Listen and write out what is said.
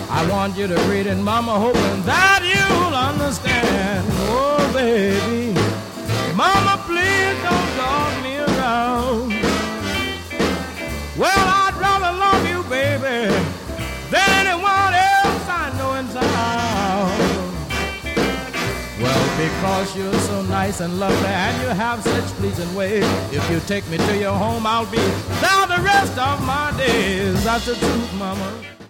I want you to read it, Mama, hoping that you'll understand. Oh, baby, Mama, please don't dog me around. Well, I'd rather love you, baby, than anyone else I know in town. Well, because you're so nice and lovely and you have such pleasing ways, if you take me to your home, I'll be there the rest of my days. That's the truth, Mama.